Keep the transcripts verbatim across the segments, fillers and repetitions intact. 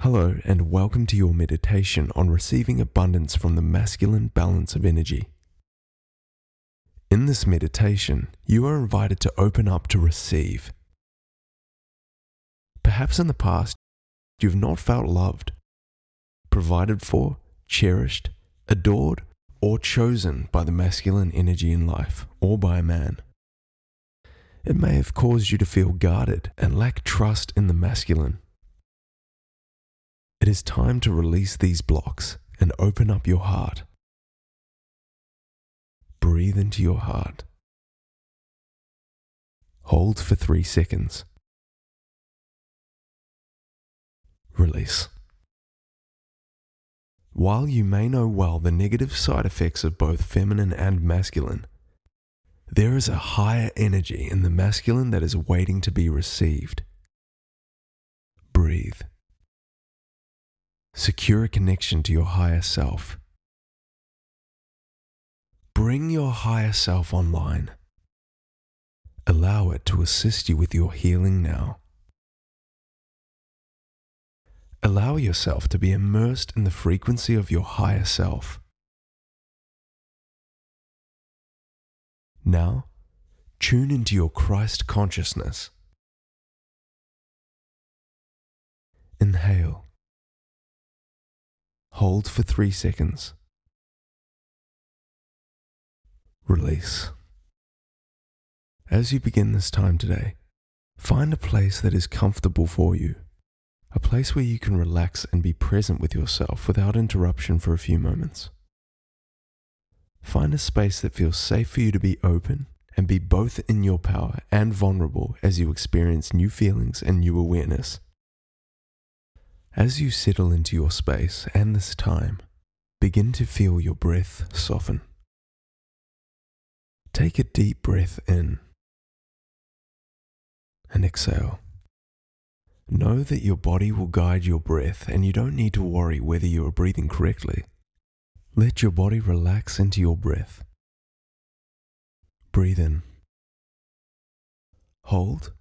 Hello, and welcome to your meditation on receiving abundance from the masculine balance of energy. In this meditation, you are invited to open up to receive. Perhaps in the past, you've not felt loved, provided for, cherished, adored, or chosen by the masculine energy in life, or by a man. It may have caused you to feel guarded and lack trust in the masculine. It is time to release these blocks and open up your heart. Breathe into your heart. Hold for three seconds. Release. While you may know well the negative side effects of both feminine and masculine, there is a higher energy in the masculine that is waiting to be received. Breathe. Secure a connection to your higher self. Bring your higher self online. Allow it to assist you with your healing now. Allow yourself to be immersed in the frequency of your higher self. Now, tune into your Christ consciousness. Inhale. Hold for three seconds. Release. As you begin this time today, find a place that is comfortable for you, a place where you can relax and be present with yourself without interruption for a few moments. Find a space that feels safe for you to be open and be both in your power and vulnerable as you experience new feelings and new awareness. As you settle into your space and this time, begin to feel your breath soften. Take a deep breath in and exhale. Know that your body will guide your breath and you don't need to worry whether you are breathing correctly. Let your body relax into your breath. Breathe in. Hold.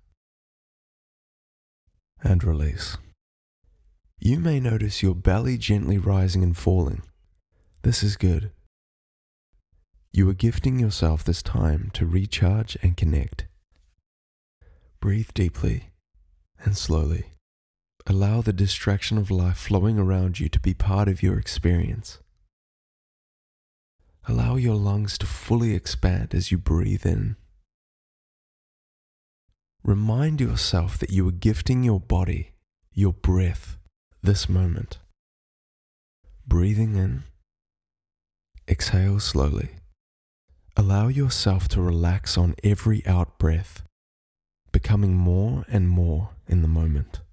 And release. You may notice your belly gently rising and falling. This is good. You are gifting yourself this time to recharge and connect. Breathe deeply and slowly. Allow the distraction of life flowing around you to be part of your experience. Allow your lungs to fully expand as you breathe in. Remind yourself that you are gifting your body, your breath, this moment. Breathing in, exhale slowly. Allow yourself to relax on every out breath, becoming more and more in the moment.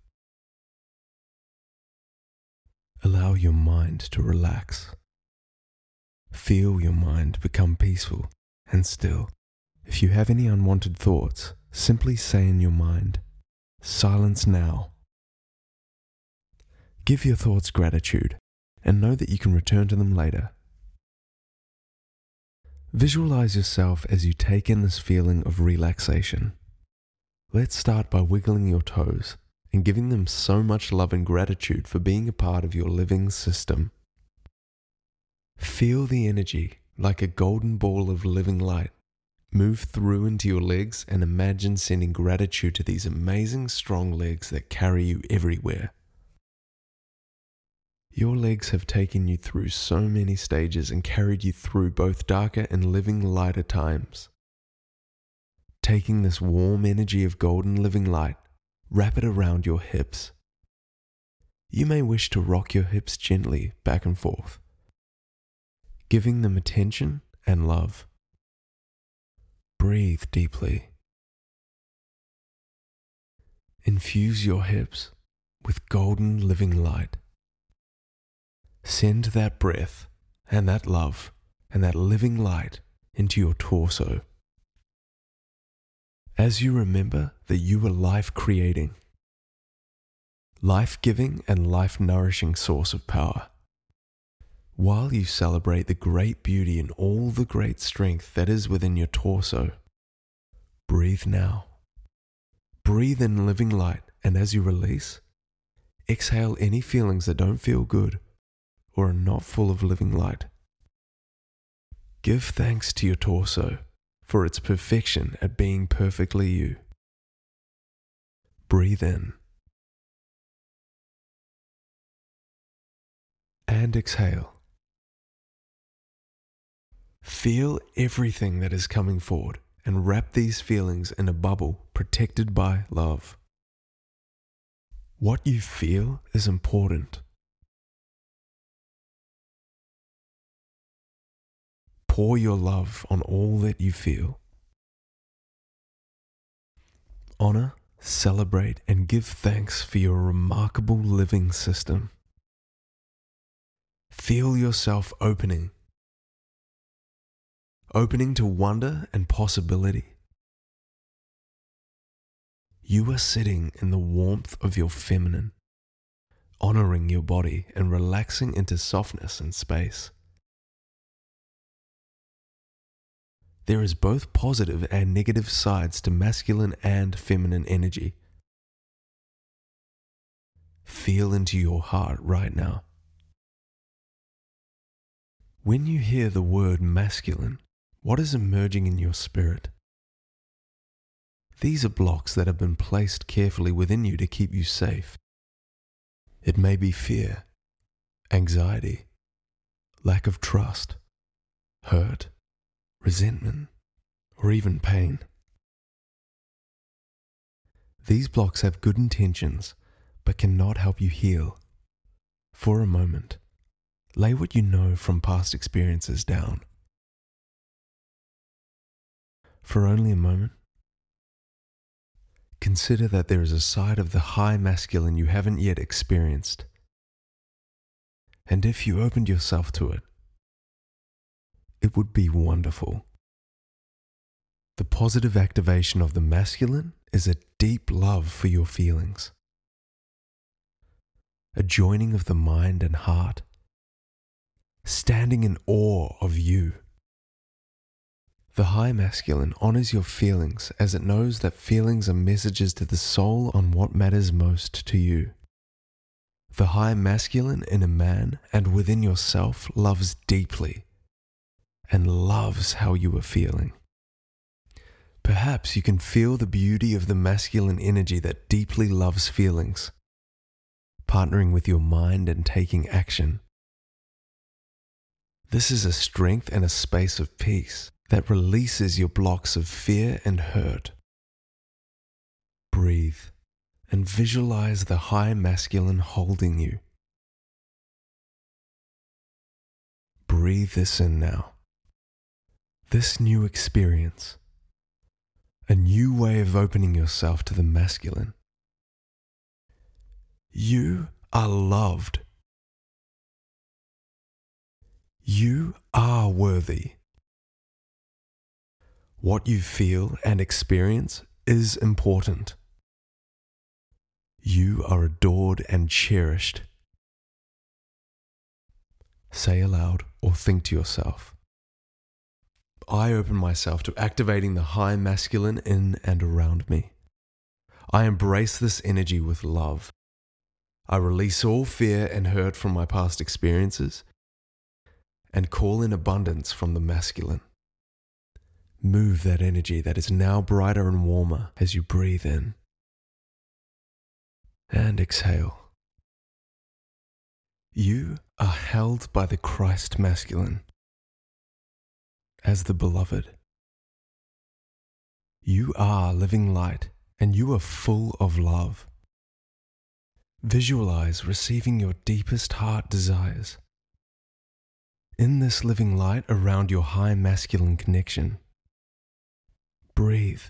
Allow your mind to relax. Feel your mind become peaceful and still. If you have any unwanted thoughts, simply say in your mind, "Silence now." Give your thoughts gratitude and know that you can return to them later. Visualize yourself as you take in this feeling of relaxation. Let's start by wiggling your toes and giving them so much love and gratitude for being a part of your living system. Feel the energy like a golden ball of living light. Move through into your legs and imagine sending gratitude to these amazing strong legs that carry you everywhere. Your legs have taken you through so many stages and carried you through both darker and living lighter times. Taking this warm energy of golden living light, wrap it around your hips. You may wish to rock your hips gently back and forth, giving them attention and love. Breathe deeply. Infuse your hips with golden living light. Send that breath and that love and that living light into your torso. As you remember that you are life-creating, life-giving and life-nourishing source of power, while you celebrate the great beauty and all the great strength that is within your torso, breathe now. Breathe in living light, and as you release, Exhale any feelings that don't feel good or are not full of living light. Give thanks to your torso for its perfection at being perfectly you. Breathe in. And exhale. Feel everything that is coming forward and wrap these feelings in a bubble protected by love. What you feel is important. Pour your love on all that you feel. Honor, celebrate, and give thanks for your remarkable living system. Feel yourself opening. Opening to wonder and possibility. You are sitting in the warmth of your feminine, honoring your body and relaxing into softness and space. There is both positive and negative sides to masculine and feminine energy. Feel into your heart right now. When you hear the word masculine, what is emerging in your spirit? These are blocks that have been placed carefully within you to keep you safe. It may be fear, anxiety, lack of trust, hurt, resentment, or even pain. These blocks have good intentions, but cannot help you heal. For a moment, lay what you know from past experiences down. For only a moment, consider that there is a side of the high masculine you haven't yet experienced. And if you opened yourself to it, it would be wonderful. The positive activation of the masculine is a deep love for your feelings, a joining of the mind and heart, standing in awe of you. The high masculine honors your feelings as it knows that feelings are messages to the soul on what matters most to you. The high masculine in a man and within yourself loves deeply and loves how you are feeling. Perhaps you can feel the beauty of the masculine energy that deeply loves feelings, partnering with your mind and taking action. This is a strength and a space of peace that releases your blocks of fear and hurt. Breathe and visualize the high masculine holding you. Breathe this in now. This new experience, a new way of opening yourself to the masculine. You are loved. You are worthy. What you feel and experience is important. You are adored and cherished. Say aloud or think to yourself, I open myself to activating the high masculine in and around me. I embrace this energy with love. I release all fear and hurt from my past experiences and call in abundance from the masculine. Move that energy that is now brighter and warmer as you breathe in and exhale. You are held by the Christ masculine as the beloved. You are living light and you are full of love. Visualize receiving your deepest heart desires. In this living light around your high masculine connection, breathe.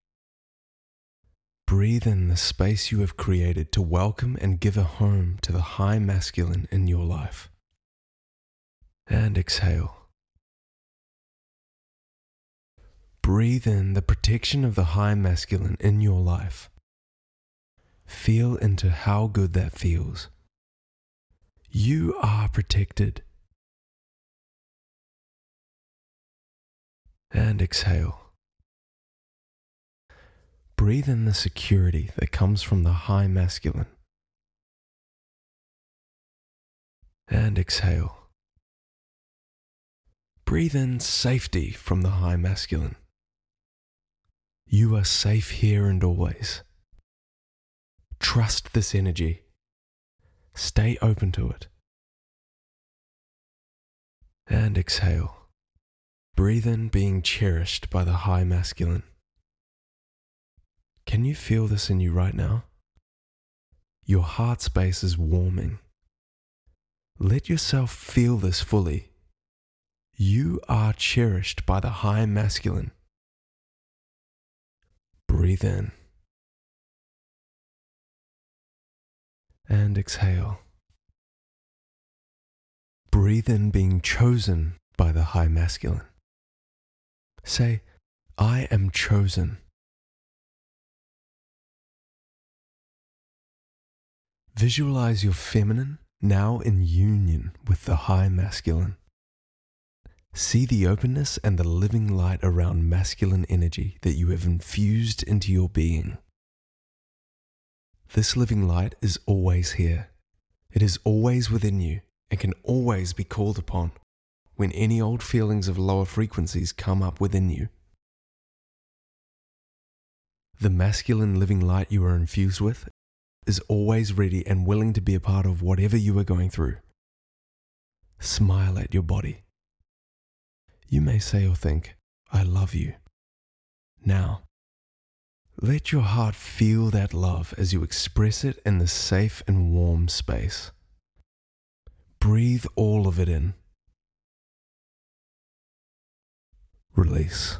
Breathe in the space you have created to welcome and give a home to the high masculine in your life. And exhale. Breathe in the protection of the high masculine in your life. Feel into how good that feels. You are protected. And exhale. Breathe in the security that comes from the high masculine. And exhale. Breathe in safety from the high masculine. You are safe here and always. Trust this energy. Stay open to it. And exhale. Breathe in being cherished by the high masculine. Can you feel this in you right now? Your heart space is warming. Let yourself feel this fully. You are cherished by the high masculine. Breathe in. And exhale. Breathe in being chosen by the high masculine. Say, I am chosen. Visualize your feminine now in union with the high masculine. See the openness and the living light around masculine energy that you have infused into your being. This living light is always here. It is always within you and can always be called upon when any old feelings of lower frequencies come up within you. The masculine living light you are infused with is always ready and willing to be a part of whatever you are going through. Smile at your body. You may say or think, I love you. Now, let your heart feel that love as you express it in the safe and warm space. Breathe all of it in. Release.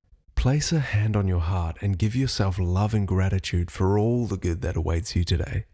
Place a hand on your heart and give yourself love and gratitude for all the good that awaits you today.